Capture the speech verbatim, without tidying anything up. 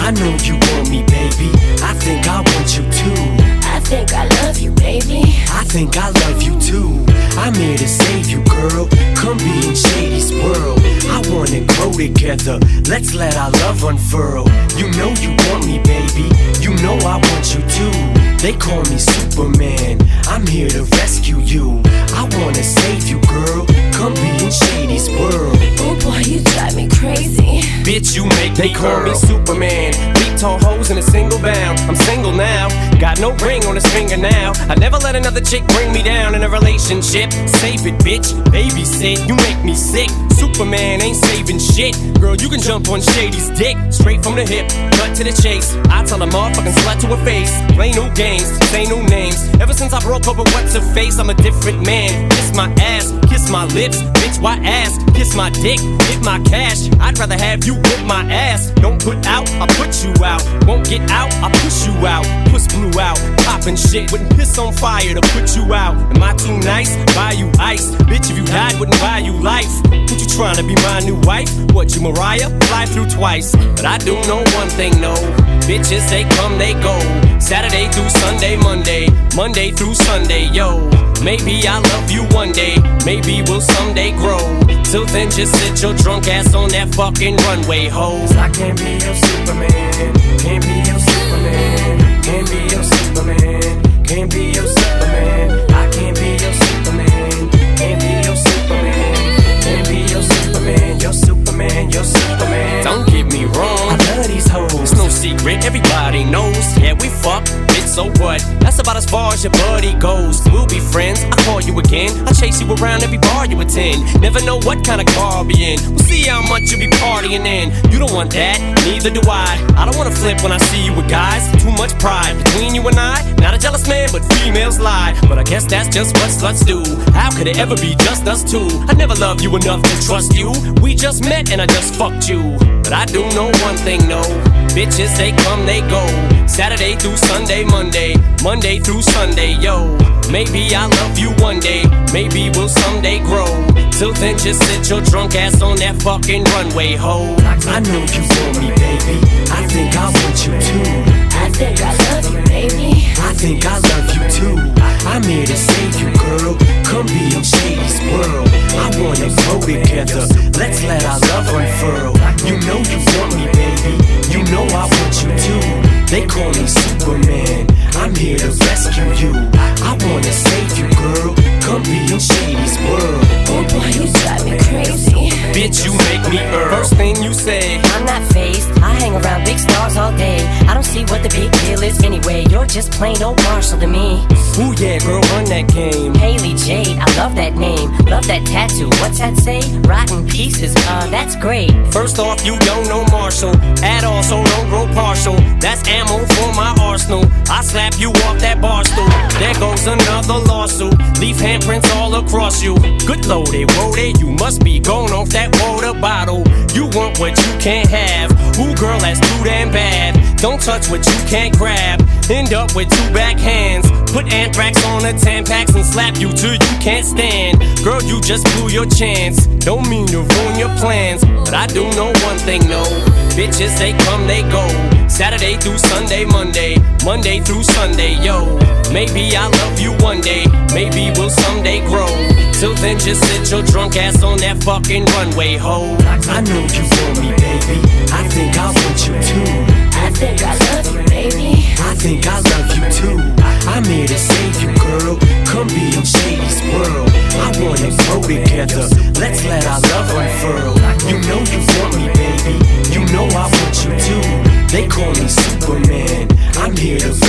I know you want me, baby. I think I want you too. I think I love you, baby. I think I love you too. I'm here to save you, girl. Come be in Shady's world. I wanna grow together. Let's let our love unfurl. You know you want me, baby. You know I want you too. They call me Superman. I'm here to rescue you. I wanna save you, girl. Come be in Shady's world. Oh boy, you drive me crazy. Bitch, you make They me call girl. me Superman. Leap tall hoes in a single bound. I'm single now. Got no ring on his finger now. I never let another chick bring me down in a relationship. Save it, bitch. Babysit. You make me sick. Superman ain't saving shit. Girl, you can jump on Shady's dick. Straight from the hip, cut to the chase. I tell a motherfucking slut to her face. Play no games, say no names. Ever since I broke up with what's her face, I'm a different man. Kiss my ass, kiss my lips. Bitch, why ass? Kiss my dick, hit my cash. I'd rather have you whip my ass. Don't put out, I put you out. Won't get out, I push you out. Puss blew out, poppin' shit. Wouldn't piss on fire to put you out. Am I too nice? Buy you ice. Bitch, if you died, wouldn't buy you life. What you trying to be my new wife? What, you Mariah? Fly through twice. But I do know one thing, no. Bitches, they come, they go. Saturday through Sunday, Monday. Monday through Sunday, yo. Maybe I'll love you one day. Maybe we'll someday grow. Till then, just sit your drunk ass on that fucking runway, ho. I can't be your Superman. Can't be your Superman. Can't be your Superman. Can't be your Superman. I can't be your Superman. Can't be your Superman. Can't be your Superman. Your Superman. Your Superman. Don't get me wrong, I love these hoes. it's no secret, everybody knows. Yeah, we fuck, bitch, so what? That's about as far as your buddy goes. We'll be friends, I'll call you again. I'll chase you around every bar you attend. Never know what kind of car I'll be in. We'll see how much you be partying in. You don't want that, neither do I. I don't wanna flip when I see you with guys. Too much pride between you and I. Not a jealous man, but females lie. But I guess that's just what sluts do. How could it ever be just us two? I never loved you enough to trust you. We just met and I just fucked you. But I do know one thing, no. Bitches, they come, they go. Saturday through Sunday, Monday. Monday through Sunday, yo. Maybe I'll love you one day. Maybe we'll someday grow. Till then, just sit your drunk ass on that fucking runway, ho. I know you want me, baby. I think I want you too. I think I love you, baby. I think I love you too. I'm here to save you, girl. Come be in Shady's world. I wanna grow together. Let's let our love unfurl. You know you want me, baby. You know I want you too. They call me Superman. I'm here to rescue you. I wanna save you, girl. Come be in Shady's world. Oh boy, you drive me crazy. Bitch, you make me earn. First thing you say, I'm not phased. I hang around big stars all day. I don't see what the big deal is anyway. You're just plain old Marshall to me. ooh yeah, girl, run that game. Haley Jade, I love that name. Love that tattoo. What's that say? Rotten pieces. Uh, that's great. First off, you don't know Marshall at all, so don't grow partial. That's ammo for my arsenal. I slap you off that bar stool. There goes another lawsuit. Leave handprints all across you. Good loaded, loaded. You must be going off that water bottle. You want what you can't have. Ooh, girl, that's too damn bad. Don't touch what you can't grab. End up with two backhands. Put anthrax on the Tampax and slap you till you can't stand. Girl, you just blew your chance. Don't mean to ruin your plans, but I do know one thing, no. Bitches, they come, they go. Saturday through Sunday, Monday. Monday through Sunday, yo. Maybe I'll love you one day. Maybe we'll someday grow. Till then, just sit your drunk ass on that fucking runway, ho. I know you want me, baby. I think I want you too. I think I love you, baby. I think I love you too. I'm here to save you, girl. Come be in Shady's world. I wanna grow together. Let's let our love unfurl. You know you want me, baby. You know I want you too. They call me Superman. I'm here to